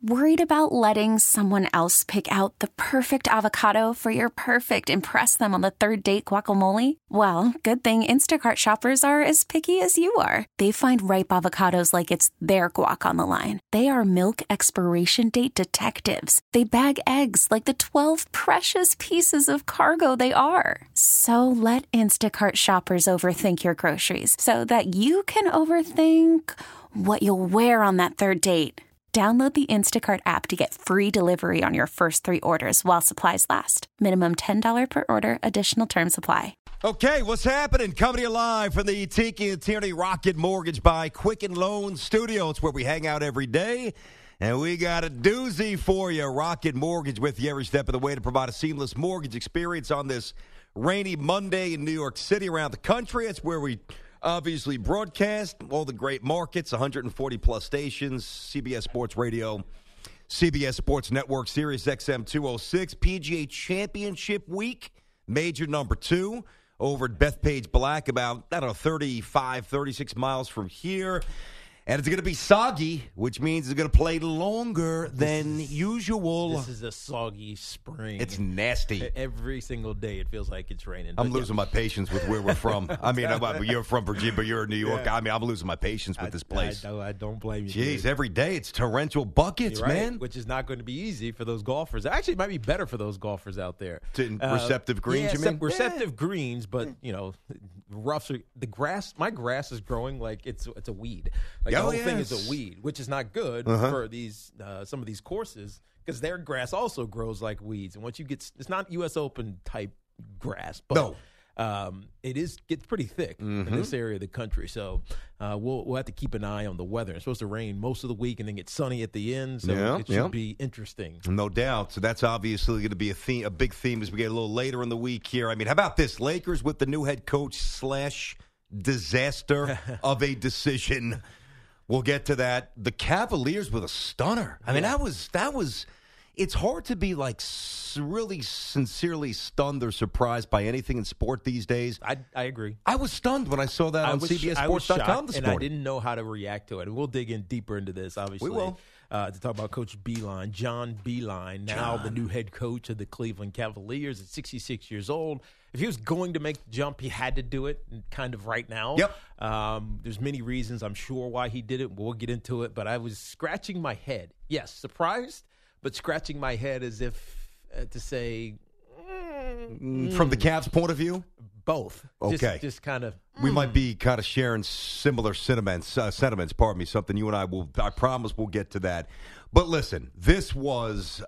Worried about letting someone else pick out the perfect avocado for your perfect impress them on the third date guacamole? Well, good thing Instacart shoppers are as picky as you are. They find ripe avocados like it's their guac on the line. They are milk expiration date detectives. They bag eggs like the 12 precious pieces of cargo they are. So let Instacart shoppers overthink your groceries so that you can overthink what you'll wear on that third date. Download the Instacart app to get free delivery on your first 3 orders while supplies last. Minimum $10 per order. Additional terms apply. Okay, what's happening? Coming to you live from the Tiki and Tierney Rocket Mortgage by Quicken Loan Studio. It's where we hang out every day. And we got a doozy for you. Rocket Mortgage with you every step of the way to provide a seamless mortgage experience on this rainy Monday in New York City, around the country. It's where we obviously broadcast all the great markets, 140-plus stations, CBS Sports Radio, CBS Sports Network, Sirius XM 206, PGA Championship Week, major number 2, over at Bethpage Black, about, 35, 36 miles from here. And it's going to be soggy, which means it's going to play longer than usual. This is a soggy spring. It's nasty. Every single day it feels like it's raining. I'm losing my patience with where we're from. I mean, you're from Virginia, but you're in New York. Yeah. I mean, I'm losing my patience with this place. I don't blame you. Jeez, every day it's torrential buckets, right, man. Which is not going to be easy for those golfers. Actually, it might be better for those golfers out there. Receptive greens, you mean? Receptive greens, but, roughs are, the grass, my grass is growing like it's a weed. Like the whole thing is a weed, which is not good for these some of these courses, because their grass also grows like weeds. And once you get, it's not U.S. Open type grass, but it gets pretty thick in this area of the country. So we'll have to keep an eye on the weather. It's supposed to rain most of the week and then get sunny at the end. So it should be interesting. No doubt. So that's obviously going to be a big theme as we get a little later in the week here. I mean, how about this? Lakers with the new head coach / disaster of a decision. We'll get to that. The Cavaliers with a stunner. I mean, that was. It's hard to be like really sincerely stunned or surprised by anything in sport these days. I agree. I was stunned when I saw that on CBSSports.com this morning. And I didn't know how to react to it. And we'll dig in deeper into this, obviously. We will. To talk about Coach Beilein, John Beilein, now the new head coach of the Cleveland Cavaliers at 66 years old. If he was going to make the jump, he had to do it kind of right now. Yep. There's many reasons, I'm sure, why he did it. We'll get into it. But I was scratching my head. Yes, surprised, but scratching my head as if to say. From the Cavs' point of view? Both. Okay. Just kind of. We might be kind of sharing similar sentiments, pardon me, something you and I promise we'll get to that. But listen, this was,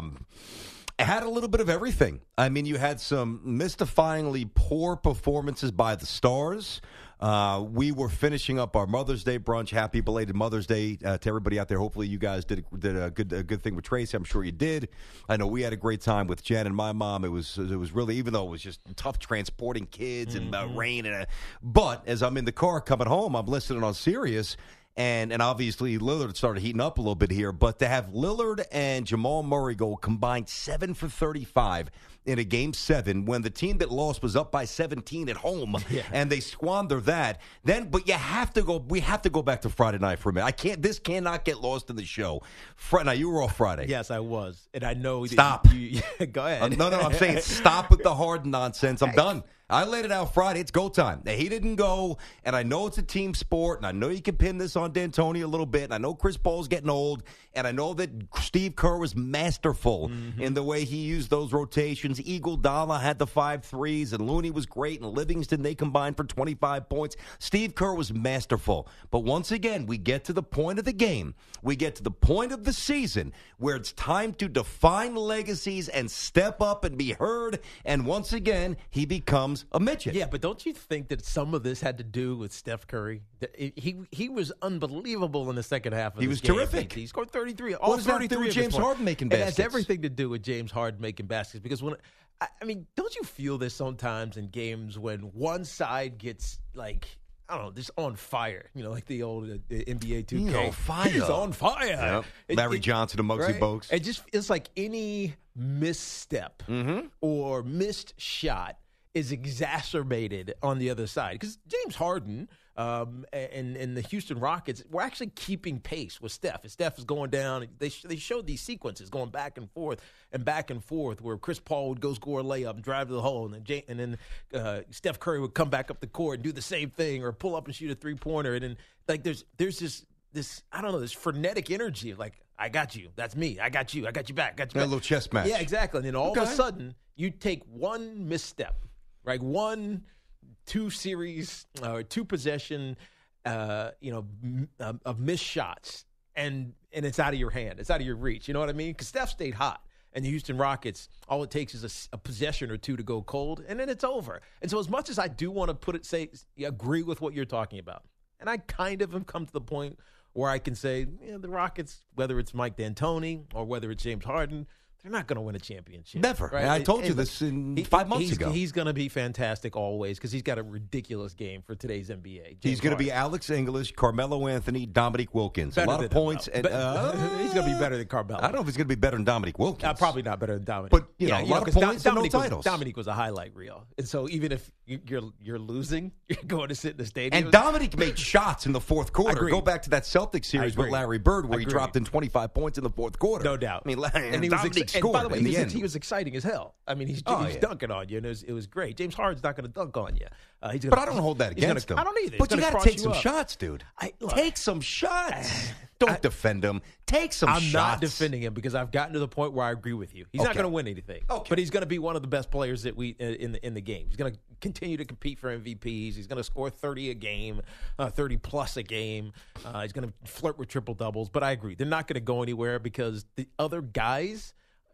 it had a little bit of everything. I mean, you had some mystifyingly poor performances by the stars. We were finishing up our Mother's Day brunch. Happy belated Mother's Day to everybody out there. Hopefully you guys did a good thing with Tracy. I'm sure you did. I know we had a great time with Jen and my mom. It was really, even though it was just tough transporting kids and rain. But as I'm in the car coming home, I'm listening on Sirius. And obviously Lillard started heating up a little bit here. But to have Lillard and Jamal Murray go combined 7 for 35 in a Game 7 when the team that lost was up by 17 at home, and they squander that. But we have to go back to Friday night for a minute. This cannot get lost in the show. Now, you were off Friday. Yes, I was. And I know. Stop. Go ahead. No, I'm saying stop with the hard nonsense. I'm done. I laid it out Friday. It's go time. He didn't go, and I know it's a team sport, and I know you can pin this on D'Antoni a little bit, and I know Chris Paul's getting old, and I know that Steve Kerr was masterful in the way he used those rotations. Iguodala had the 5 threes, and Looney was great, and Livingston, they combined for 25 points. Steve Kerr was masterful. But once again, we get to the point of the game. We get to the point of the season where it's time to define legacies and step up and be heard, and once again, he becomes a midget. Yeah, but don't you think that some of this had to do with Steph Curry? He was unbelievable in the second half of He was terrific. He scored 33. What does that do with James Harden making baskets? It has everything to do with James Harden making baskets, because don't you feel this sometimes in games when one side gets just on fire, like the old NBA 2K. Fire. He's on fire. Yep. Larry Johnson and Muggsy Bogues. It just feels like any misstep or missed shot is exacerbated on the other side. Because James Harden, And the Houston Rockets were actually keeping pace with Steph. As Steph is going down, they showed these sequences going back and forth, where Chris Paul would go score a layup and drive to the hole, and then Steph Curry would come back up the court and do the same thing, or pull up and shoot a 3-pointer. And then like there's this I don't know, this frenetic energy of like, I got you, that's me, I got you back, got you back. A little chess match. Yeah, exactly. And then all of a sudden, you take one misstep, right? 2 series or 2 possession, of missed shots, and it's out of your hand. It's out of your reach. You know what I mean? Because Steph stayed hot, and the Houston Rockets, all it takes is a possession or 2 to go cold, and then it's over. And so, as much as I do want to agree with what you're talking about, and I kind of have come to the point where I can say, the Rockets, whether it's Mike D'Antoni or whether it's James Harden, they're not going to win a championship. Never. Right? I told you this 5 months ago. He's going to be fantastic always because he's got a ridiculous game for today's NBA. He's going to be Alex English, Carmelo Anthony, Dominique Wilkins. Better a lot of points. He's going to be better than Carmelo. I don't know if he's going to be better than Dominique Wilkins. Probably not better than Dominique. But, a lot of points and no titles. Dominique was a highlight reel. And so even if you're losing, you're going to sit in the stadium. And Dominique made shots in the fourth quarter. Agreed. Go back to that Celtics series with Larry Bird where he dropped in 25 points in the fourth quarter. No doubt. I mean, and Dominique scored by the way, in the end. He was exciting as hell. I mean, he's dunking on you, and it was great. James Harden's not going to dunk on you. But I don't hold that against him. I don't either. But you got to take some shots, dude. Take some shots. Don't defend him. Take some shots. I'm not defending him because I've gotten to the point where I agree with you. He's not going to win anything. But he's going to be one of the best players that we in the game. He's going to continue to compete for MVPs. He's going to score 30 a game, 30 plus a game. He's going to flirt with triple doubles. But I agree, they're not going to go anywhere because the other guys'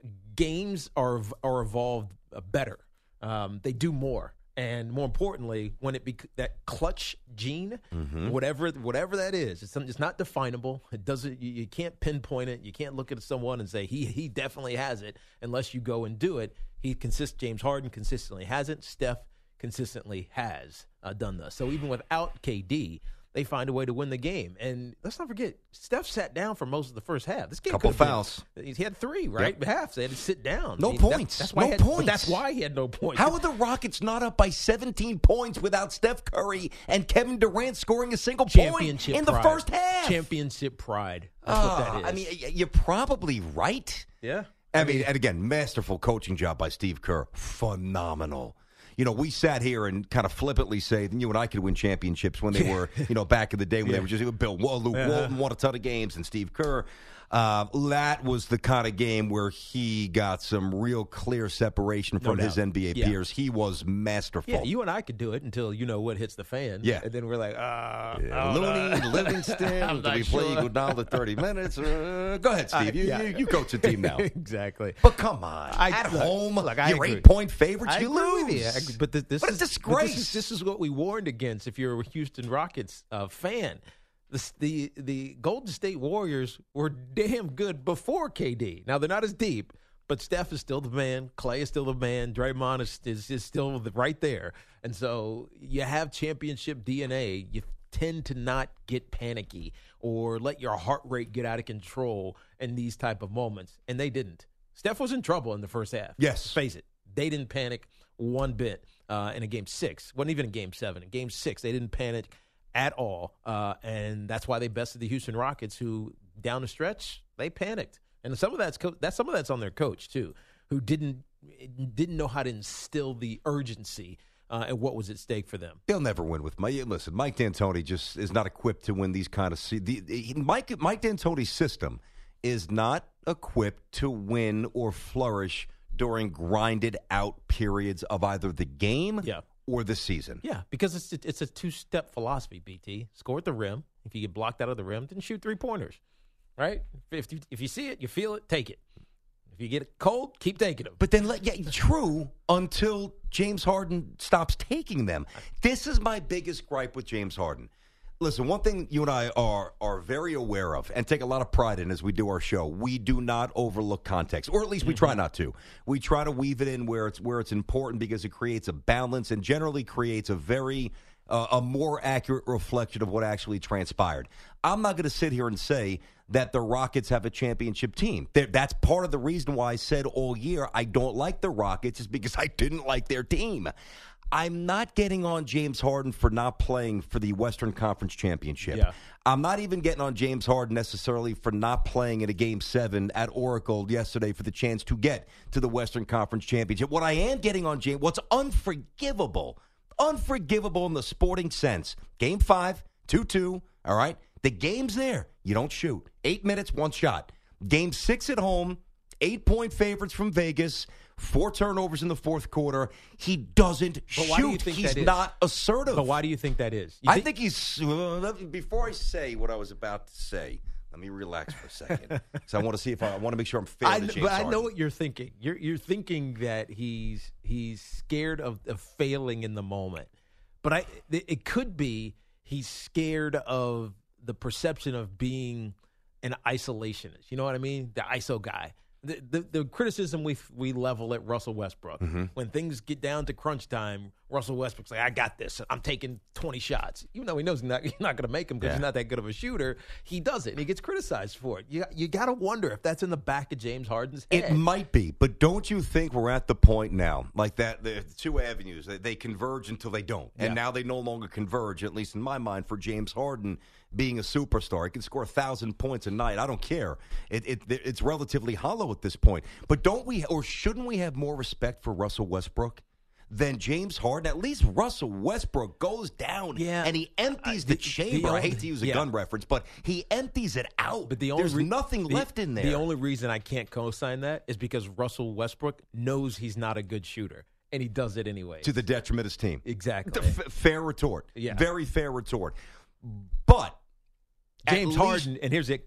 games are evolved better. They do more. And more importantly, when that clutch gene, whatever that is, it's not definable. It doesn't. You can't pinpoint it. You can't look at someone and say he definitely has it unless you go and do it. James Harden consistently hasn't. Steph consistently has done this. So even without KD, they find a way to win the game. And let's not forget, Steph sat down for most of the first half. This game couple fouls. He had 3, right? Yep. Half. So they had to sit down. No points. That's why that's why he had no points. How are the Rockets not up by 17 points without Steph Curry and Kevin Durant scoring a single point in the first half? Championship pride. That's what that is. I mean, you're probably right. Yeah. I mean, and again, masterful coaching job by Steve Kerr. Phenomenal. We sat here and kind of flippantly say that you and I could win championships when they were, back in the day when they were just Luke Walton won a ton of games and Steve Kerr. That was the kind of game where he got some real clear separation from his NBA peers. He was masterful. Yeah, you and I could do it until what hits the fan. Yeah. And then we're like, Looney, Livingston, do we play go down to 30 minutes? Go ahead, Steve. You coach the team now. Exactly. But come on. At home, you're 8-point favorites, you lose. But this is a disgrace. This is what we warned against if you're a Houston Rockets fan. The Golden State Warriors were damn good before KD. Now, they're not as deep, but Steph is still the man. Clay is still the man. Draymond is still right there. And so you have championship DNA. You tend to not get panicky or let your heart rate get out of control in these type of moments. And they didn't. Steph was in trouble in the first half. Yes. Let's face it. They didn't panic one bit in a Game 6. Wasn't even in Game 7. In Game 6, they didn't panic at all, and that's why they bested the Houston Rockets, who down the stretch they panicked, and some of that's on their coach too, who didn't know how to instill the urgency and what was at stake for them. They'll never win with Mike. Listen, Mike D'Antoni just is not equipped to win these kind of. Mike D'Antoni's system is not equipped to win or flourish during grinded out periods of either the game. Or the season. Yeah, because it's a 2-step philosophy, BT. Score at the rim. If you get blocked out of the rim, then shoot 3-pointers, right? If you see it, you feel it, take it. If you get it cold, keep taking them. But then, true, until James Harden stops taking them. This is my biggest gripe with James Harden. Listen, one thing you and I are very aware of and take a lot of pride in as we do our show, we do not overlook context, or at least we try not to. We try to weave it in where it's important because it creates a balance and generally creates a more accurate reflection of what actually transpired. I'm not going to sit here and say that the Rockets have a championship team. That's part of the reason why I said all year I don't like the Rockets is because I didn't like their team. I'm not getting on James Harden for not playing for the Western Conference Championship. Yeah. I'm not even getting on James Harden necessarily for not playing in a Game 7 at Oracle yesterday for the chance to get to the Western Conference Championship. What I am getting on James, what's unforgivable in the sporting sense, Game 5, 2-2, all right? The game's there. You don't shoot. 8 minutes, one shot. Game 6 at home, 8-point favorites from Vegas, 4 turnovers in the fourth quarter. He doesn't shoot. He's not assertive. But why do you think that is? I think he's... before I say what I was about to say, let me relax for a second. Because I want to see if I want to make sure I'm fair to James Harden. I know what you're thinking. You're thinking that he's scared of failing in the moment. But it could be he's scared of the perception of being an isolationist. You know what I mean? The ISO guy. The criticism we level at Russell Westbrook. When things get down to crunch time, Russell Westbrook's like, I got this. I'm taking 20 shots. Even though he knows he's not going to make them because he's not that good of a shooter, he does it, and he gets criticized for it. You got to wonder if that's in the back of James Harden's head. It might be, but don't you think we're at the point now, like that, the two avenues, they converge until they don't, and now they no longer converge, at least in my mind, for James Harden being a superstar. He can score 1,000 points a night. I don't care. It's relatively hollow at this point. But don't we, or shouldn't we have more respect for Russell Westbrook than James Harden? At least Russell Westbrook goes down and he empties the chamber. I hate to use a gun reference, but he empties it out. But there's nothing left in there. The only reason I can't co-sign that is because Russell Westbrook knows he's not a good shooter, and he does it anyway. To the detriment of his team. Exactly. Fair retort. Yeah. Very fair retort. But James Harden, and here's the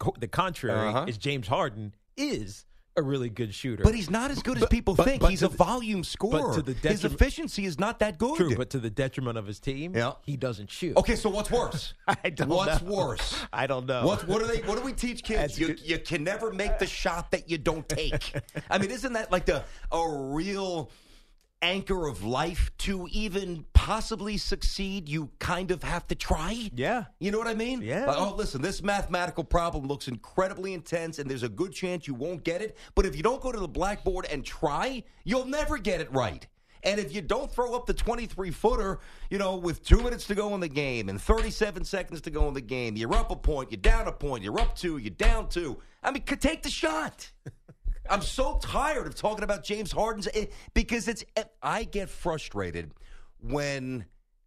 contrary, is James Harden is a really good shooter. But he's not as good as people think. He's a volume scorer. His efficiency is not that good. True, but to the detriment of his team, he doesn't shoot. Okay, so what's worse? What's worse? I don't know. What do we teach kids? You can never make the shot that you don't take. I mean, isn't that like a real anchor of life? To even possibly succeed, you kind of have to try. Yeah. You know what I mean? Yeah. Like, listen, this mathematical problem looks incredibly intense, and there's a good chance you won't get it. But if you don't go to the blackboard and try, you'll never get it right. And if you don't throw up the 23-footer, with 2 minutes to go in the game and 37 seconds to go in the game, you're up a point, you're down a point, you're up 2, you're down 2. I mean, take the shot. I'm so tired of talking about James Harden's because I get frustrated when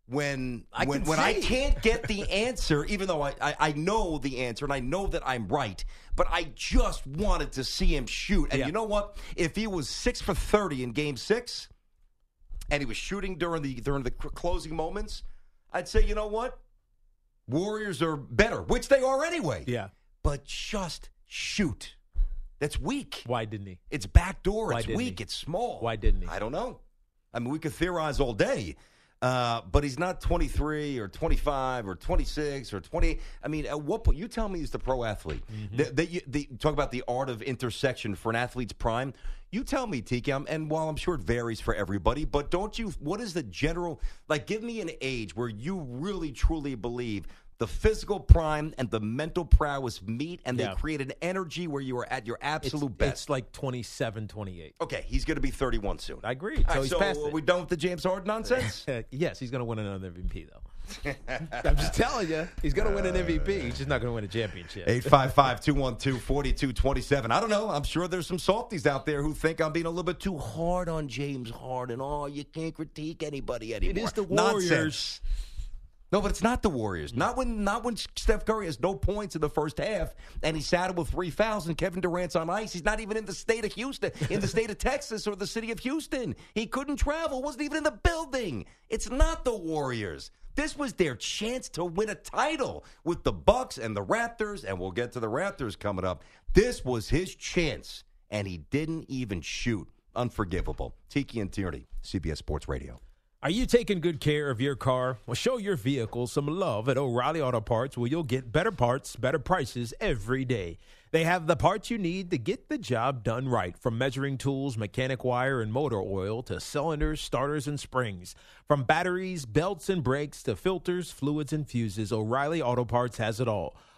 I can't get the answer, even though I know the answer and I know that I'm right, but I just wanted to see him shoot. And you know what? If he was 6 for 30 in Game 6 and he was shooting during the closing moments, I'd say, you know what? Warriors are better, which they are anyway. Yeah. But just shoot. That's weak. Why didn't he? It's backdoor. It's weak. It's small. Why didn't he? I don't know. I mean, we could theorize all day, but he's not 23 or 25 or 26 or 20. I mean, at what point? You tell me he's the pro athlete. Mm-hmm. Talk about the art of intersection for an athlete's prime. You tell me, TK, and while I'm sure it varies for everybody, but what is the general, give me an age where you really, truly believe the physical prime and the mental prowess meet, and they create an energy where you are at your absolute best. It's like 27, 28. Okay, he's going to be 31 soon. I agree. So he's past it. Are we done with the James Harden nonsense? Yes, he's going to win another MVP, though. I'm just telling you, he's going to win an MVP. He's just not going to win a championship. 855-212-4227. I don't know. I'm sure there's some softies out there who think I'm being a little bit too hard on James Harden. Oh, you can't critique anybody anymore. It is the Warriors. Nonsense. No, but it's not the Warriors. Not when Steph Curry has no points in the first half and he's saddled with 3 fouls and Kevin Durant's on ice. He's not even in the state of Houston, in the state of Texas or the city of Houston. He couldn't travel, wasn't even in the building. It's not the Warriors. This was their chance to win a title with the Bucks and the Raptors, and we'll get to the Raptors coming up. This was his chance, and he didn't even shoot. Unforgivable. Tiki and Tierney, CBS Sports Radio. Are you taking good care of your car? Well, show your vehicle some love at O'Reilly Auto Parts, where you'll get better parts, better prices every day. They have the parts you need to get the job done right, from measuring tools, mechanic wire, and motor oil to cylinders, starters, and springs. From batteries, belts, and brakes to filters, fluids, and fuses, O'Reilly Auto Parts has it all.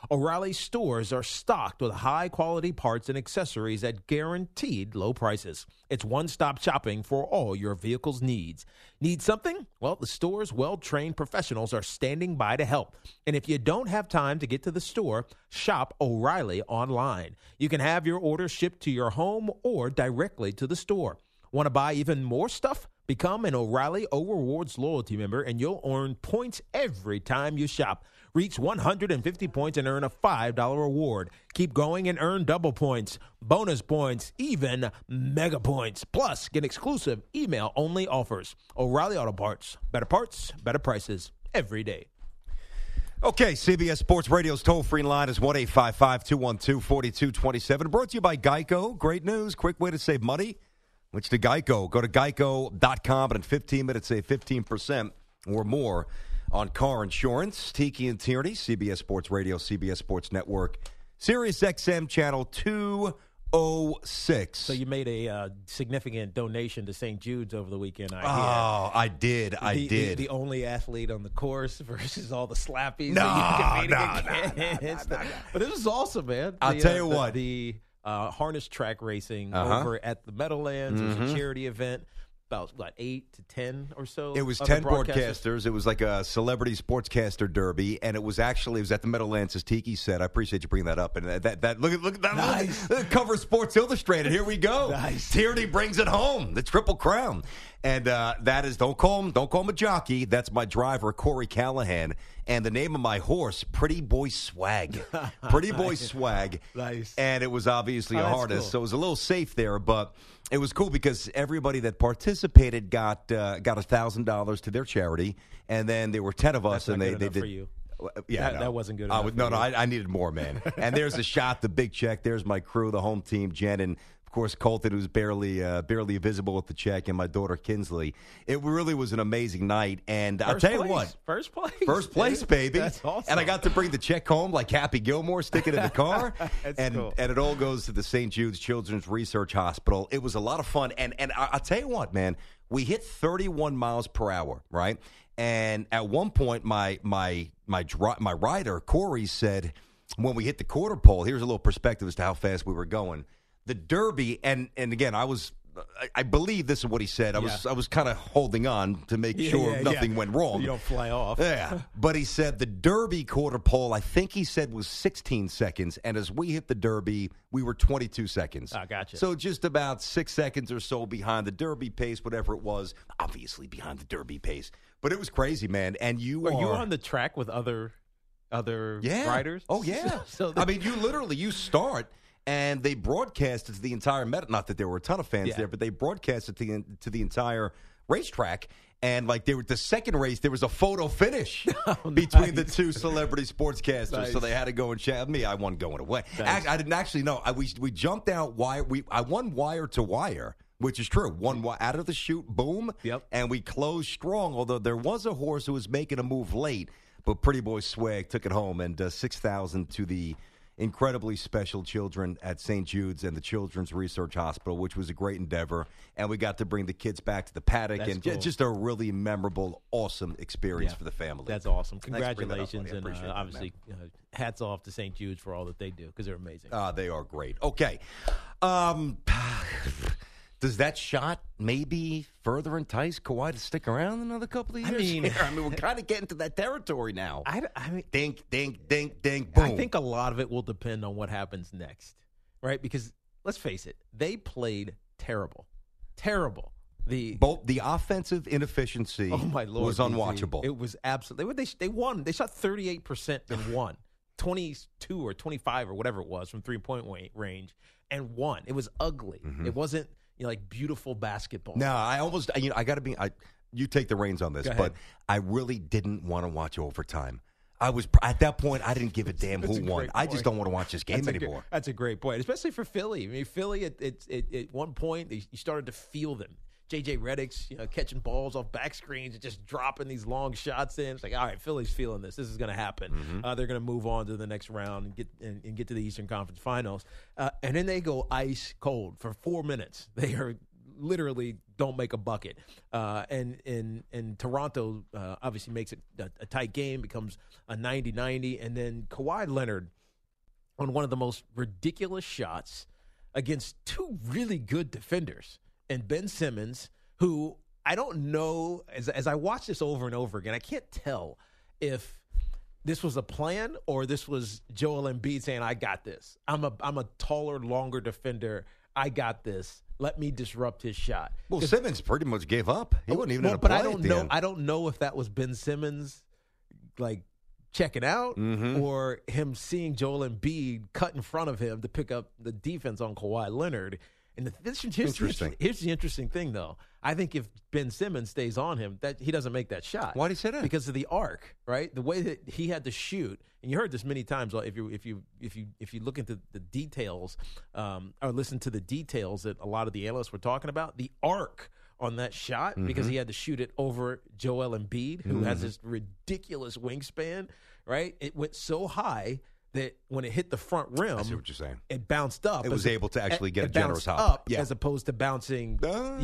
O'Reilly stores are stocked with high-quality parts and accessories at guaranteed low prices. It's one-stop shopping for all your vehicle's needs. Need something? Well, the store's well-trained professionals are standing by to help. And if you don't have time to get to the store, shop O'Reilly online. You can have your order shipped to your home or directly to the store. Want to buy even more stuff? Become an O'Reilly O Rewards loyalty member, and you'll earn points every time you shop. Reach 150 points and earn a $5 reward. Keep going and earn double points, bonus points, even mega points. Plus, get exclusive email-only offers. O'Reilly Auto Parts. Better prices every day. Okay, CBS Sports Radio's toll-free line is 1-855-212-4227. Brought to you by Geico. Great news. Quick way to save money. Which to Geico. Go to geico.com, and in 15 minutes, save 15% or more on car insurance. Tiki and Tierney, CBS Sports Radio, CBS Sports Network, Sirius XM Channel 206. So you made a significant donation to St. Jude's over the weekend, I hear. Oh, I did. The only athlete on the course versus all the slappies No. that you competing against. But this was awesome, man. I'll tell you what. The harness track racing over at the Meadowlands. It was a charity event. About, 8 to 10 or so? It was 10 broadcasters. It was like a celebrity sportscaster derby, and it was at the Meadowlands, as Tiki said. I appreciate you bringing that up. And that look at that. Nice. Look, cover Sports Illustrated. Here we go. Nice. Tierney brings it home. The Triple Crown. And that is, don't call him a jockey. That's my driver, Corey Callahan. And the name of my horse, Pretty Boy Swag. Pretty Boy Swag. Nice. And it was obviously a harness, cool. so it was a little safe there, but it was cool because everybody that participated got $1,000 to their charity, and then there were 10 of us, That's and not they good enough did. For you. Yeah, that wasn't good enough. I needed more, man. And there's a shot, the big check. There's my crew, the home team, Jen, and of course Colton, who's barely visible at the check, and my daughter Kinsley. It really was an amazing night, and I'll tell you what, first place, baby. That's awesome. And I got to bring the check home like Happy Gilmore, stick it in the car, and cool. And it all goes to the St. Jude's Children's Research Hospital. It was a lot of fun, and I'll tell you what, man, we hit 31 miles per hour, right? And at one point, my rider Corey said, when we hit the quarter pole, here's a little perspective as to how fast we were going. The Derby, and again, I believe this is what he said. I was kind of holding on to make sure nothing went wrong. You don't fly off. Yeah, but he said the Derby quarter pole, I think he said, was 16 seconds, and as we hit the Derby, we were 22 seconds. I gotcha. So just about 6 seconds or so behind the Derby pace, whatever it was. Obviously behind the Derby pace, but it was crazy, man. And you on the track with other riders? Oh yeah. I mean, you start. And they broadcasted to the entire not that there were a ton of fans there, but they broadcasted to the entire racetrack. And like the second race, there was a photo finish between the two celebrity sportscasters. Nice. So they had to go and chat me. I wasn't going away. Nice. I didn't actually know. We jumped out wire. I won wire to wire, which is true. One out of the chute, boom. Yep. And we closed strong. Although there was a horse who was making a move late, but Pretty Boy Swag took it home, and $6,000 to the incredibly special children at St. Jude's and the Children's Research Hospital, which was a great endeavor. And we got to bring the kids back to the paddock. That's and cool. Just a really memorable, awesome experience for the family. That's awesome. Thanks for bringing that up, Congratulations. buddy. I And appreciate that, obviously, hats off to St. Jude's for all that they do because they're amazing. They are great. Okay. Does that shot maybe further entice Kawhi to stick around another couple of years? I mean, we're kind of getting to that territory now. I mean, dink, dink, dink, dink, boom. I think a lot of it will depend on what happens next, right? Because let's face it, they played terrible. The offensive inefficiency was unwatchable. It was absolutely. They won. They shot 38% and won. 22 or 25 or whatever it was from three-point range and won. It was ugly. Mm-hmm. It wasn't like beautiful basketball. No, I got to be. You take the reins on this, but I really didn't want to watch overtime. I was at that point. I didn't give a damn who won. I just don't want to watch this game anymore. That's a great point, especially for Philly. I mean, Philly at one point you started to feel them. J.J. Redick's catching balls off back screens and just dropping these long shots in. It's like, all right, Philly's feeling this. This is going to happen. Mm-hmm. They're going to move on to the next round and get to the Eastern Conference Finals. And then they go ice cold for 4 minutes. They are literally don't make a bucket. And Toronto obviously makes it a tight game, becomes a 90-90, and then Kawhi Leonard on one of the most ridiculous shots against two really good defenders, and Ben Simmons, who I don't know, as I watch this over and over again, I can't tell if this was a plan or this was Joel Embiid saying, I got this. I'm a taller, longer defender. I got this. Let me disrupt his shot. Well, Simmons pretty much gave up. He wasn't even in a play. But I don't know if that was Ben Simmons like checking out or him seeing Joel Embiid cut in front of him to pick up the defense on Kawhi Leonard. And here's the interesting thing, though. I think if Ben Simmons stays on him, that he doesn't make that shot. Why did he say that? Because of the arc, right? The way that he had to shoot, and you heard this many times. If you look into the details or listen to the details that a lot of the analysts were talking about, the arc on that shot, because he had to shoot it over Joel Embiid, who has this ridiculous wingspan, right? It went so high that when it hit the front rim, I see what you're saying. It bounced up. It was able to actually get a generous hop. Up as opposed to bouncing,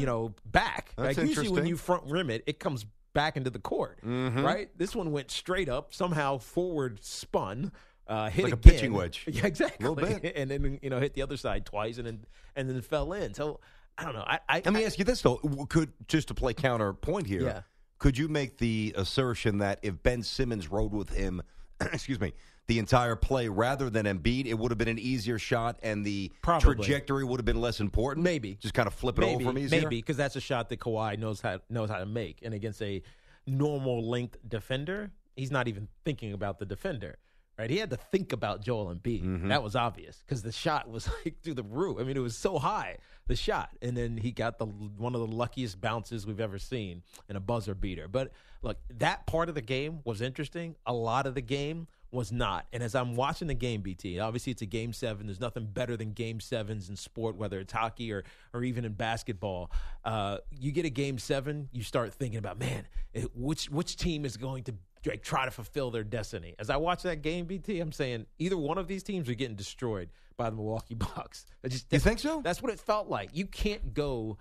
back. That's like usually when you front rim it, it comes back into the court, right? This one went straight up, somehow forward spun, hit like again. A pitching wedge. Yeah, exactly. A little bit. And then hit the other side twice, and then fell in. So I don't know. Let me ask you this though: just to play counterpoint here, could you make the assertion that if Ben Simmons rode with him, excuse me, the entire play rather than Embiid, it would have been an easier shot and the trajectory would have been less important? Maybe. Just kind of flip it over from easier? Maybe, because that's a shot that Kawhi knows how to make. And against a normal length defender, he's not even thinking about the defender. Right? He had to think about Joel Embiid. That was obvious because the shot was like through the roof. I mean, it was so high, the shot. And then he got one of the luckiest bounces we've ever seen in a buzzer beater. But look, that part of the game was interesting. A lot of the game was not. And as I'm watching the game, BT, obviously it's a Game 7. There's nothing better than Game 7s in sport, whether it's hockey or even in basketball. You get a Game 7, you start thinking about, man, which team is going to try to fulfill their destiny? As I watch that game, BT, I'm saying either one of these teams are getting destroyed by the Milwaukee Bucks. You think so? That's what it felt like. You can't go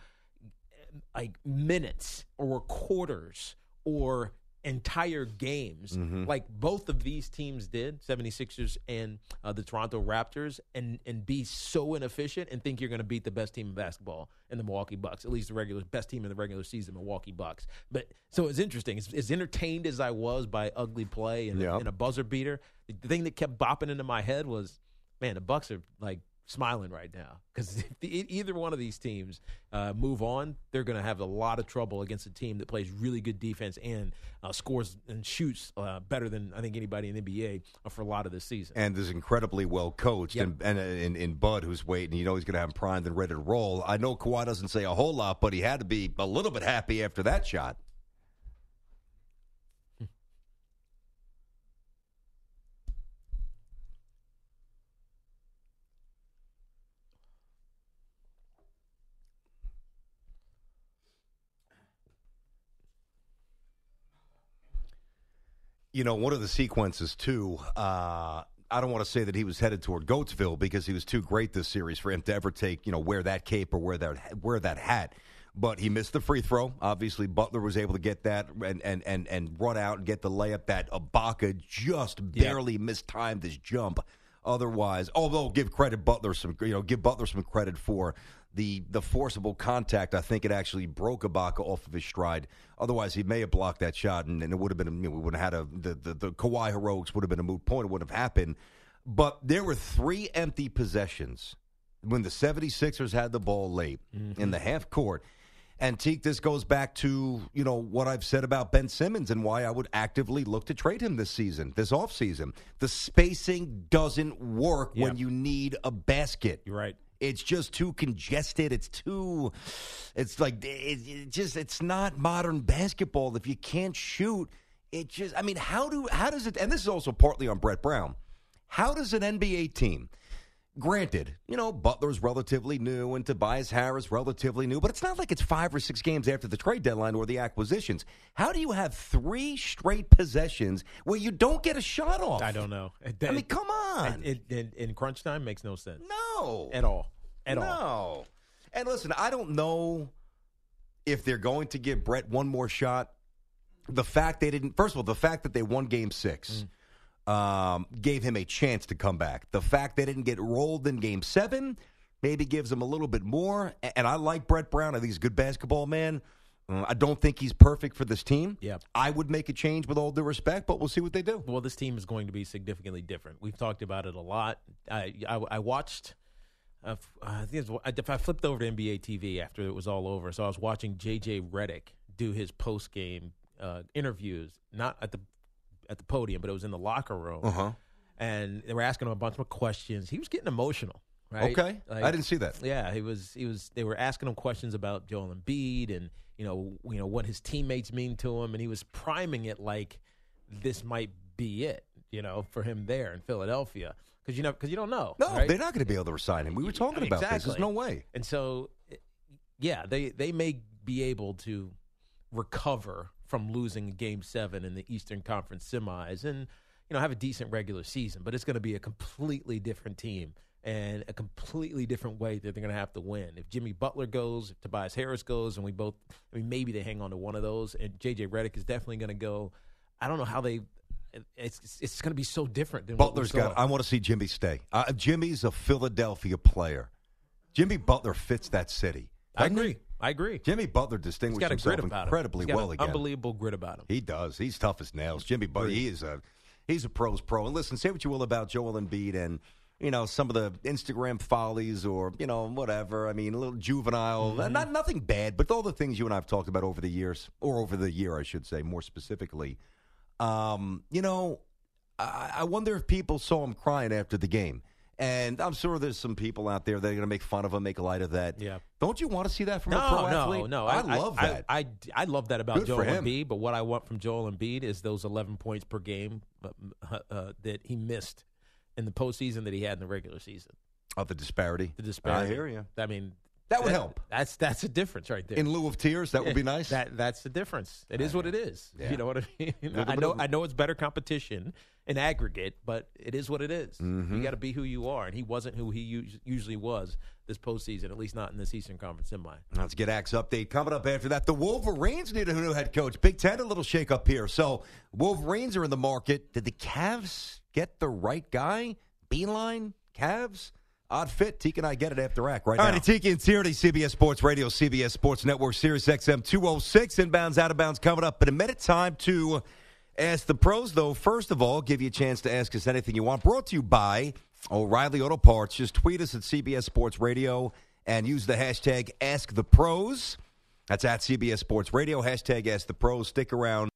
like minutes or quarters or entire games like both of these teams did, 76ers and the Toronto Raptors, and be so inefficient and think you're going to beat the best team in basketball in the Milwaukee Bucks, at least the best team in the regular season, Milwaukee Bucks. But so it's interesting. As entertained as I was by ugly play and a buzzer beater, the thing that kept bopping into my head was, man, the Bucks are like smiling right now because if either one of these teams move on, they're going to have a lot of trouble against a team that plays really good defense and scores and shoots better than I think anybody in the NBA for a lot of this season. And is incredibly well coached. And in Bud, who's waiting, he's going to have him primed and ready to roll. I know Kawhi doesn't say a whole lot, but he had to be a little bit happy after that shot. One of the sequences, too, I don't want to say that he was headed toward Goatsville because he was too great this series for him to ever take, wear that cape or wear that hat. But he missed the free throw. Obviously, Butler was able to get that and run out and get the layup that Ibaka just barely mistimed his jump. Otherwise, although give Butler some credit for the forcible contact. I think it actually broke Ibaka off of his stride. Otherwise, he may have blocked that shot, and it would have been. We would have had the Kawhi heroics would have been a moot point. It wouldn't have happened. But there were 3 empty possessions when the 76ers had the ball late in the half court. And, Teak, this goes back to, what I've said about Ben Simmons and why I would actively look to trade him this offseason. The spacing doesn't work when you need a basket. You're right. It's just too congested. It's not modern basketball. If you can't shoot, how does it, and this is also partly on Brett Brown, how does an NBA team, granted, Butler's relatively new and Tobias Harris relatively new, but it's not like it's 5 or 6 games after the trade deadline or the acquisitions. How do you have 3 straight possessions where you don't get a shot off? I don't know. Come on. In crunch time makes no sense. No. At all. No. And listen, I don't know if they're going to give Brett one more shot, the fact they didn't, first of all, the fact that they won Game 6 gave him a chance to come back. The fact they didn't get rolled in Game 7 maybe gives him a little bit more. And I like Brett Brown. I think he's a good basketball man. I don't think he's perfect for this team. Yep. I would make a change with all due respect, but we'll see what they do. Well, this team is going to be significantly different. We've talked about it a lot. I watched. I flipped over to NBA TV after it was all over, so I was watching JJ Redick do his post game interviews, not at the podium, but it was in the locker room, and they were asking him a bunch of questions. He was getting emotional. Right? Okay, I didn't see that. Yeah, he was. They were asking him questions about Joel Embiid and you know what his teammates mean to him, and he was priming it like this might be it, for him there in Philadelphia, because you don't know. No, right? They're not going to be able to resign him. We were talking about this. There's no way. And so, yeah, they may be able to recover from losing Game 7 in the Eastern Conference semis, and have a decent regular season, but it's going to be a completely different team. And a completely different way that they're going to have to win. If Jimmy Butler goes, if Tobias Harris goes, and maybe they hang on to one of those, and J.J. Redick is definitely going to go. I don't know how it's going to be so different than Butler's got. I want to see Jimmy stay. Jimmy's a Philadelphia player. Jimmy Butler fits that city. I agree. Jimmy Butler distinguished himself incredibly well again. Unbelievable grit about him. He does. He's tough as nails. Jimmy Butler, he's a pro's pro. And listen, say what you will about Joel Embiid and some of the Instagram follies or, whatever. I mean, a little juvenile, nothing bad, but all the things you and I have talked about over the years, or over the year, I should say, more specifically. I wonder if people saw him crying after the game. And I'm sure there's some people out there that are going to make fun of him, make light of that. Yeah. Don't you want to see that from a pro athlete? No. I love that. I love that about Good Joel for him. Embiid, but what I want from Joel Embiid is those 11 points per game that he missed in the postseason that he had in the regular season. Oh, the disparity. I hear you. I mean, that would help. That's a difference right there. In lieu of tears, that would be nice. That's the difference. It is what it is. Yeah. You know what I mean? I know it's better competition in aggregate, but it is what it is. You got to be who you are, and he wasn't who he usually was this postseason, at least not in this Eastern Conference semi. Let's get Axe update coming up after that. The Wolverines need a new head coach. Big Ten, a little shake up here. So Wolverines are in the market. Did the Cavs get the right guy? Beeline, Cavs? Odd fit. Teak and I get it after Act right now. All right, Teak and Tierney, CBS Sports Radio, CBS Sports Network, Sirius XM 206. Inbounds, out of bounds coming up in a minute. Time to ask the pros, though. First of all, give you a chance to ask us anything you want. Brought to you by O'Reilly Auto Parts. Just tweet us at CBS Sports Radio and use the hashtag AskThePros. That's at CBS Sports Radio. Hashtag AskThePros. Stick around.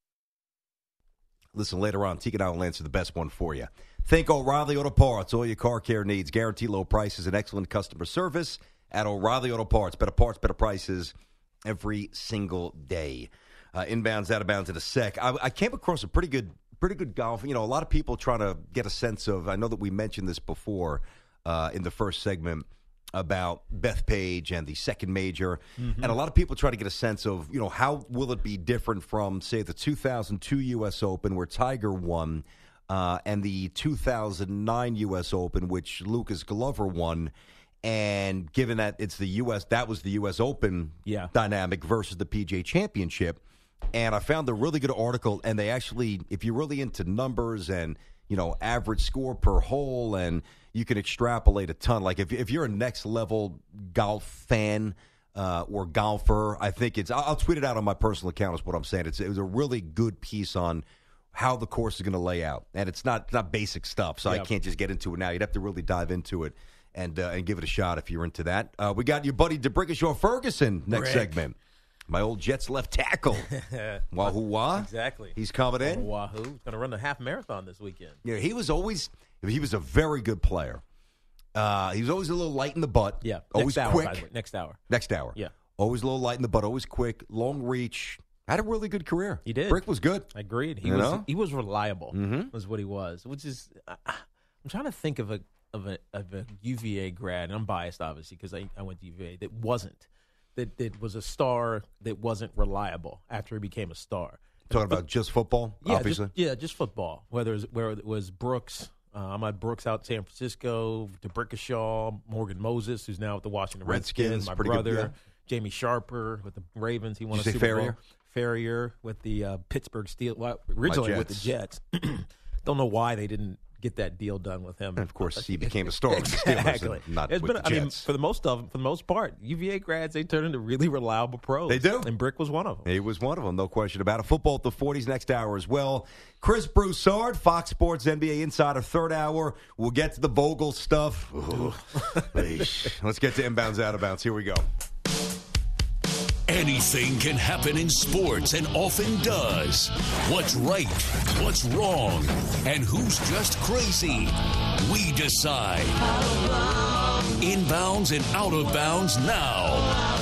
Listen, later on, Teak and I will answer the best one for you. Think O'Reilly Auto Parts. All your car care needs. Guarantee low prices and excellent customer service at O'Reilly Auto Parts. Better parts, better prices every single day. Inbounds, out of bounds in a sec. I came across a pretty good golf. A lot of people trying to get a sense of, I know that we mentioned this before in the first segment about Bethpage and the second major. And a lot of people try to get a sense of, how will it be different from, say, the 2002 U.S. Open where Tiger won and the 2009 U.S. Open, which Lucas Glover won. And given that it's the U.S., that was the U.S. Open dynamic versus the PGA Championship. And I found a really good article, and they actually, if you're really into numbers and, average score per hole, and you can extrapolate a ton. Like if you're a next-level golf fan or golfer, I think I'll tweet it out on my personal account is what I'm saying. It was a really good piece on how the course is going to lay out. And it's not basic stuff, so I can't just get into it now. You'd have to really dive into it and give it a shot if you're into that. We got your buddy DeBrickashaw Ferguson next segment. My old Jets left tackle. Wahoo Wah. Exactly. He's coming in. Wahoo. Going to run the half marathon this weekend. Yeah, he was a very good player. He was always a little light in the butt. Yeah. Always next quick. Hour, by the way. Next hour. Yeah. Always a little light in the butt, always quick, long reach. Had a really good career. He did. Brick was good. Agreed. He was reliable, was what he was, which is, I'm trying to think of a UVA grad, and I'm biased, obviously, because I went to UVA, that wasn't. That was a star that wasn't reliable after he became a star. Talking about just football, obviously? Just football. Whether it was Brooks, I'm at Brooks out in San Francisco, DeBrickashaw, Morgan Moses, who's now with the Washington Redskins, my brother, Jamie Sharper with the Ravens. He won a Super Ferrier? Bowl. Ferrier with the Pittsburgh Steelers. Well, originally with the Jets. Don't know why they didn't get that deal done with him. And of course, he became a star with the Steelers, exactly. not with the Jets. I mean, for the most part, UVA grads, they turn into really reliable pros. They do. And Brick was one of them. He was one of them, no question about it. Football at the 40s next hour as well. Chris Broussard, Fox Sports NBA Insider, third hour. We'll get to the Vogel stuff. Let's get to inbounds, out of bounds. Here we go. Anything can happen in sports and often does. What's right, what's wrong, and who's just crazy? We decide. Inbounds and out of bounds now.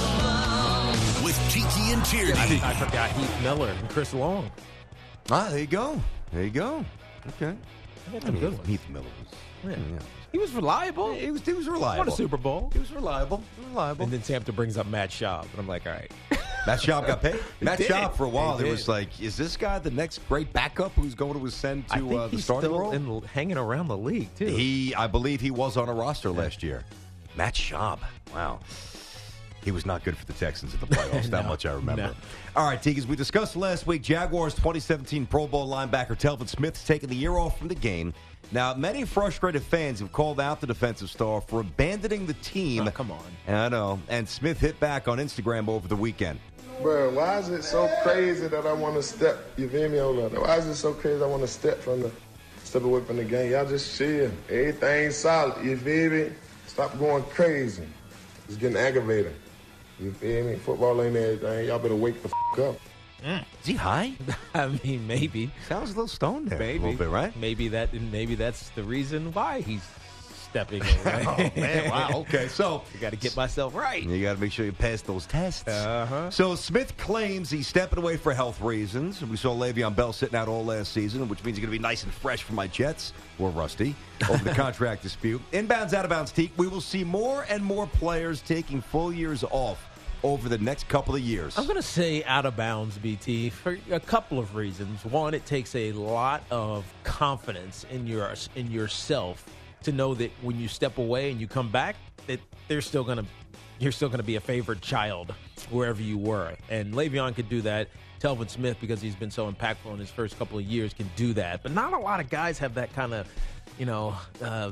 With Tiki and Tierney. I forgot Heath Miller and Chris Long. There you go. There you go. Okay. Heath Miller was... Yeah. He was reliable. He was reliable. Won a Super Bowl. He was reliable. And then Samter brings up Matt Schaub, and I'm like, all right. Matt Schaub got paid. Matt Schaub, for a while, He there did. was like, is this guy the next great backup who's going to ascend to I think the he's starting still role? hanging around the league, too. I believe he was on a roster last year. Matt Schaub. Wow. He was not good for the Texans in the playoffs. That much I remember. No. All right, Teague, as we discussed last week, Jaguars 2017 Pro Bowl linebacker Telvin Smith's taking the year off from the game. Now, many frustrated fans have called out the defensive star for abandoning the team. Oh, come on. I know. And Smith hit back on Instagram over the weekend. Bro, why is it so crazy that I want to step, you feel me, hold on. Why is it so crazy I want to step away from the game? Y'all just chill. Everything's solid, you feel me? Stop going crazy. It's getting aggravating. You feel me? Football ain't everything. Y'all better wake the up. Is he high? I mean, maybe. Sounds a little stoned there. Maybe. A little bit, right? Maybe that's the reason why he's stepping away. Oh, man. Wow. Okay. So I got to get myself right. you got to make sure you pass those tests. Uh-huh. So Smith claims he's stepping away for health reasons. We saw Le'Veon Bell sitting out all last season, which means he's going to be nice and fresh for my Jets, or Rusty, over the contract dispute. Inbounds, out of bounds, Teak. We will see more and more players taking full years off over the next couple of years. I'm going to say out of bounds, BT, for a couple of reasons. One, it takes a lot of confidence in yourself to know that when you step away and you come back, that you're still going to be a favored child wherever you were. And Le'Veon could do that. Telvin Smith, because he's been so impactful in his first couple of years, can do that. But not a lot of guys have that kind of,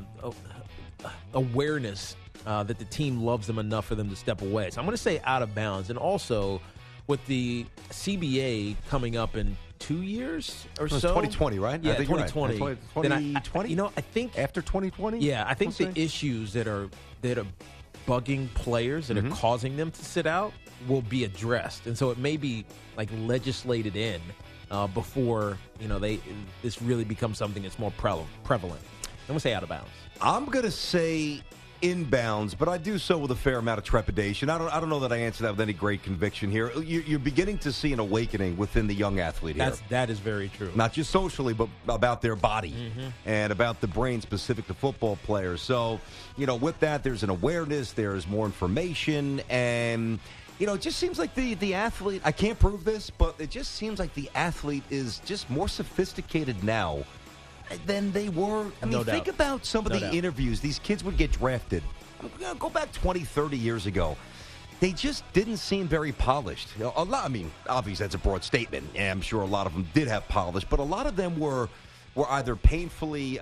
awareness that the team loves them enough for them to step away. So I'm going to say out of bounds. And also, with the CBA coming up in 2 years or so. 2020, right? Yeah, I think 2020. Right. 2020? I think After 2020? Yeah, I think the issues that are bugging players that are causing them to sit out will be addressed. And so it may be like legislated in before, this really becomes something that's more prevalent. I'm going to say out of bounds. I'm going to say inbounds, but I do so with a fair amount of trepidation. I don't know that I answer that with any great conviction here. You're beginning to see an awakening within the young athlete here. That is very true. Not just socially, but about their body and about the brain specific to football players. So, with that, there's an awareness, there's more information, and, it just seems like the athlete, I can't prove this, but it just seems like the athlete is just more sophisticated now than they were. I mean, think about some of the interviews. These kids would get drafted. Go back 20, 30 years ago. They just didn't seem very polished. A lot. I mean, obviously that's a broad statement, and I'm sure a lot of them did have polish, but a lot of them were either painfully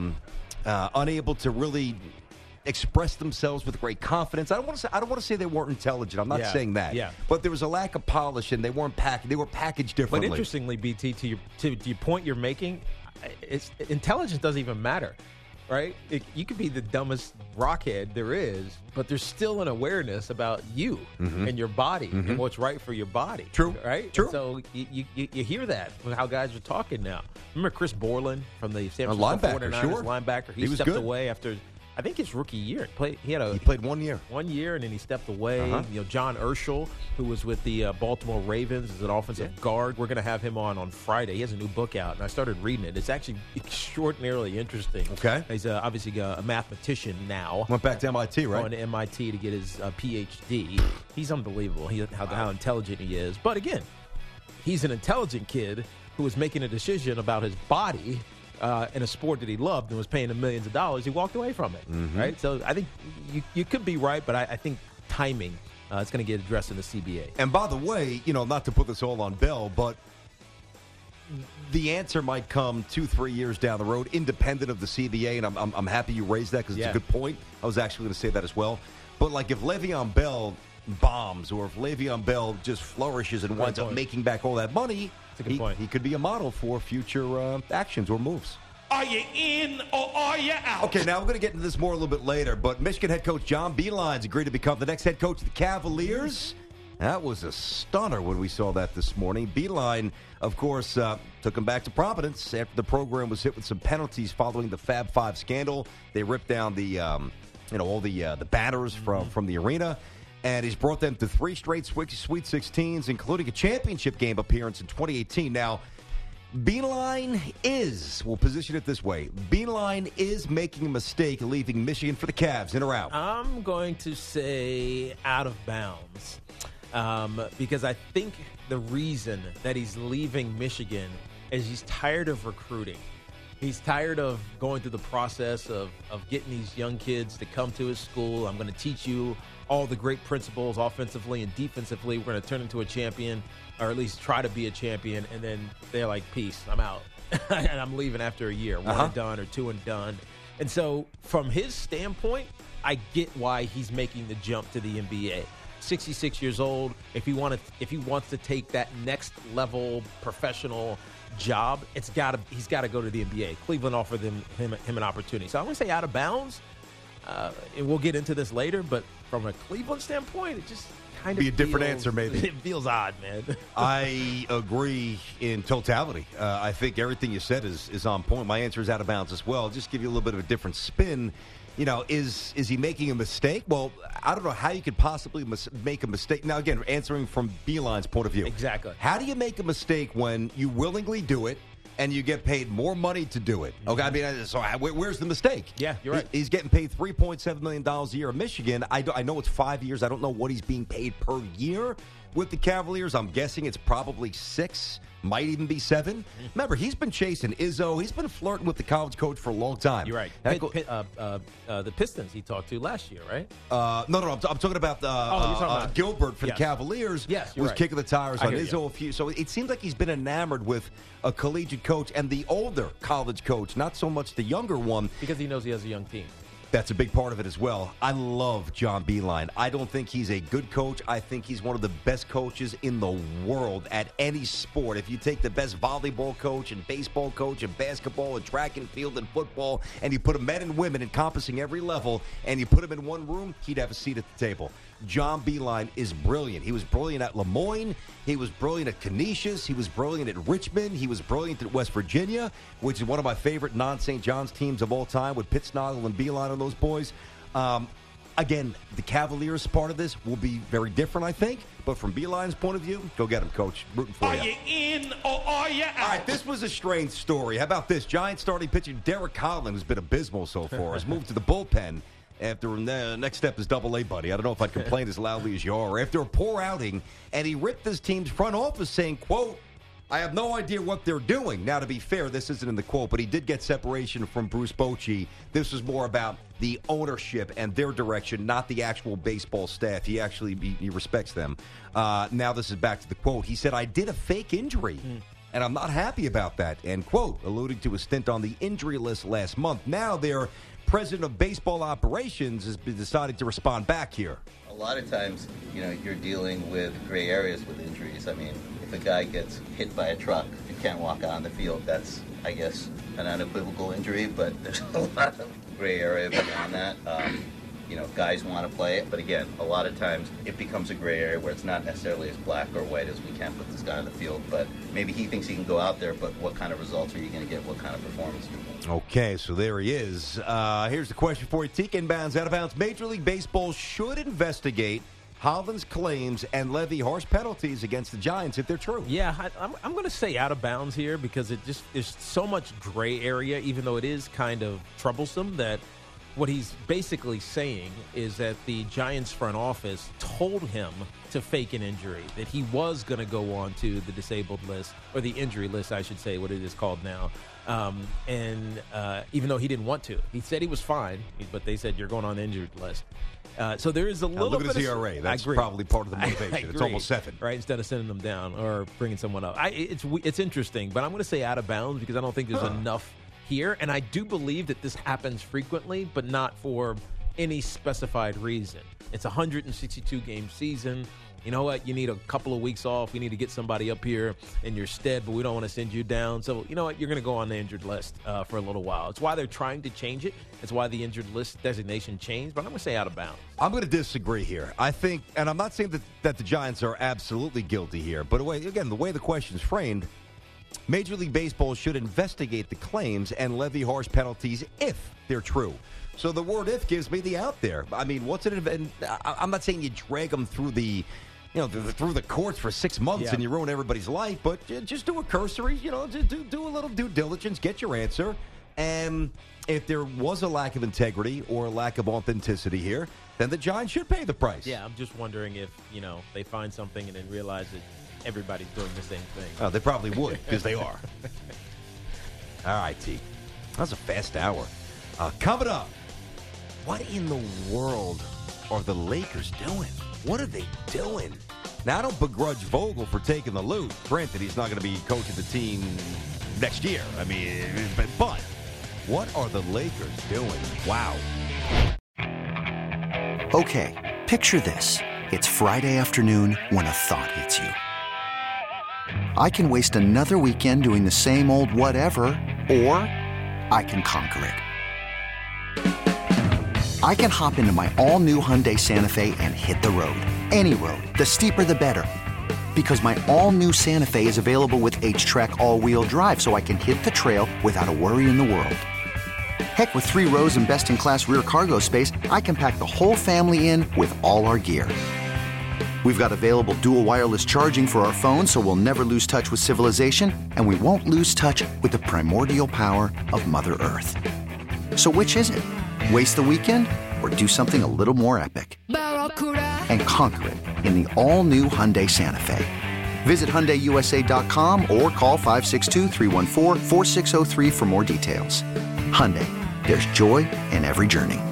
unable to really express themselves with great confidence. I don't want to say they weren't intelligent. I'm not saying that. Yeah. But there was a lack of polish, and they weren't They were packaged differently. But interestingly, BT, to your point you're making, intelligence doesn't even matter, right? You could be the dumbest rockhead there is, but there's still an awareness about you and your body and what's right for your body. True. Right? True. And so you hear that with how guys are talking now. Remember Chris Borland from the San Francisco 49ers linebacker? He stepped away after, I think, his rookie year. He played 1 year. 1 year, and then he stepped away. John Urschel, who was with the Baltimore Ravens as an offensive guard. We're going to have him on Friday. He has a new book out, and I started reading it. It's actually extraordinarily interesting. Okay. He's obviously a mathematician now. Went back to MIT, right? Went to MIT to get his PhD. He's unbelievable how intelligent he is. But again, he's an intelligent kid who was making a decision about his body in a sport that he loved and was paying him millions of dollars. He walked away from it, right? So I think you could be right, but I think timing it's going to get addressed in the CBA. And by the way, not to put this all on Bell, but the answer might come 2-3 years down the road, independent of the CBA, and I'm happy you raised that because it's a good point. I was actually going to say that as well. But, like, if Le'Veon Bell bombs or if Le'Veon Bell just flourishes and winds up making back all that money, he could be a model for future actions or moves. Are you in or are you out? Okay, now we're going to get into this more a little bit later, but Michigan head coach John Beilein's agreed to become the next head coach of the Cavaliers. That was a stunner when we saw that this morning. Beilein, of course, took him back to Providence after the program was hit with some penalties following the Fab Five scandal. They ripped down the, all the banners from the arena, and he's brought them to 3 straight Sweet 16s, including a championship game appearance in 2018. Now, Beilein we'll position it this way, Beilein is making a mistake leaving Michigan for the Cavs, in or out? I'm going to say out of bounds. Because I think the reason that he's leaving Michigan is he's tired of recruiting. He's tired of going through the process of getting these young kids to come to his school. I'm going to teach you all the great principles offensively and defensively. We're going to turn into a champion, or at least try to be a champion. And then they're like, peace, I'm out. And I'm leaving after a year, 1 and done or 2 and done. And so from his standpoint, I get why he's making the jump to the NBA. 66 years old. If he wants to take that next level professional job, he's got to go to the NBA. Cleveland offered him an opportunity. So I want to say out of bounds. And we'll get into this later, but from a Cleveland standpoint, it just kind of be a different answer, maybe. It feels odd, man. I agree in totality. I think everything you said is on point. My answer is out of bounds as well. Just give you a little bit of a different spin. Is he making a mistake? Well, I don't know how you could possibly make a mistake. Now, again, answering from Beilein's point of view. Exactly. How do you make a mistake when you willingly do it and you get paid more money to do it? Okay, I mean, so where's the mistake? Yeah, you're right. He's getting paid $3.7 million a year in Michigan. I know it's 5 years. I don't know what he's being paid per year with the Cavaliers. I'm guessing it's probably 6. Might even be 7. Remember, he's been chasing Izzo. He's been flirting with the college coach for a long time. You're right. The Pistons he talked to last year, right? No. I'm talking about Gilbert for the Cavaliers. Yes, was right. Kicking the tires on Izzo. So it seems like he's been enamored with a collegiate coach and the older college coach, not so much the younger one. Because he knows he has a young team. That's a big part of it as well. I love John Beilein. I don't think he's a good coach. I think he's one of the best coaches in the world at any sport. If you take the best volleyball coach and baseball coach and basketball and track and field and football, and you put men and women encompassing every level, and you put him in one room, he'd have a seat at the table. John Beilein is brilliant. He was brilliant at Lemoyne. He was brilliant at Canisius. He was brilliant at Richmond. He was brilliant at West Virginia, which is one of my favorite non-St. John's teams of all time with Pittsnoggle and Beilein and those boys. Again, the Cavaliers part of this will be very different, I think. But from Beilein's point of view, go get him, Coach. Rooting for you. Are you in or are you out? All right, this was a strange story. How about this? Giants starting pitcher Derek Conlon, who's been abysmal so far, has moved to the bullpen. After the next step is Double-A, buddy. I don't know if I'd complain as loudly as you are. After a poor outing, and he ripped his team's front office saying, quote, I have no idea what they're doing. Now, to be fair, this isn't in the quote, but he did get separation from Bruce Bochy. This was more about the ownership and their direction, not the actual baseball staff. He actually he respects them. Now this is back to the quote. He said, I did a fake injury, and I'm not happy about that, end quote, alluding to a stint on the injury list last month. Now their president of baseball operations has decided to respond back here. A lot of times, you're dealing with gray areas with injuries. I mean, if a guy gets hit by a truck and can't walk out on the field, that's, I guess, an unequivocal injury, but there's a lot of gray area beyond that. Guys want to play it, but again, a lot of times it becomes a gray area where it's not necessarily as black or white as we can't put this guy on the field, but maybe he thinks he can go out there, but what kind of results are you going to get? What kind of performance are you going to get? Okay, so there he is. Here's the question for you. Teak Inbounds, Out of Bounds. Major League Baseball should investigate Holland's claims and levy harsh penalties against the Giants if they're true. Yeah, I'm going to say out of bounds here because there's so much gray area, even though it is kind of troublesome, that what he's basically saying is that the Giants front office told him to fake an injury, that he was going to go on to the disabled list, or the injury list, I should say, what it is called now. And even though he didn't want to, he said he was fine, but they said you're going on the injured list. So there is a little look bit at his ERA. That's agree. probably part of the motivation. I agree. It's almost 7. Right, instead of sending them down or bringing someone up. It's interesting, but I'm going to say out of bounds because I don't think there's enough here. And I do believe that this happens frequently, but not for any specified reason. It's a 162-game season. You know what? You need a couple of weeks off. We need to get somebody up here in your stead, but we don't want to send you down. So, you know what? You're going to go on the injured list for a little while. It's why they're trying to change it. It's why the injured list designation changed, but I'm going to say out of bounds. I'm going to disagree here. I think, and I'm not saying that the Giants are absolutely guilty here, but again, the way the question is framed, Major League Baseball should investigate the claims and levy harsh penalties if they're true. So the word "if" gives me the out there. I mean, what's it? I'm not saying you drag them through the courts for 6 months and you ruin everybody's life, but just do a cursory, just do a little due diligence, get your answer. And if there was a lack of integrity or a lack of authenticity here, then the Giants should pay the price. Yeah, I'm just wondering if, they find something and then realize that everybody's doing the same thing. Oh, they probably would, because they are. All right, T. That was a fast hour. Coming up, what in the world are the Lakers doing? What are they doing? Now, I don't begrudge Vogel for taking the loot. Granted, he's not going to be coaching the team next year. I mean, but what are the Lakers doing? Wow. Okay, picture this. It's Friday afternoon when a thought hits you. I can waste another weekend doing the same old whatever, or I can conquer it. I can hop into my all-new Hyundai Santa Fe and hit the road. Any road. The steeper, the better. Because my all-new Santa Fe is available with H-Track all-wheel drive, so I can hit the trail without a worry in the world. Heck, with 3 rows and best-in-class rear cargo space, I can pack the whole family in with all our gear. We've got available dual wireless charging for our phones, so we'll never lose touch with civilization, and we won't lose touch with the primordial power of Mother Earth. So which is it? Waste the weekend or do something a little more epic? And conquer it in the all-new Hyundai Santa Fe. Visit HyundaiUSA.com or call 562-314-4603 for more details. Hyundai, there's joy in every journey.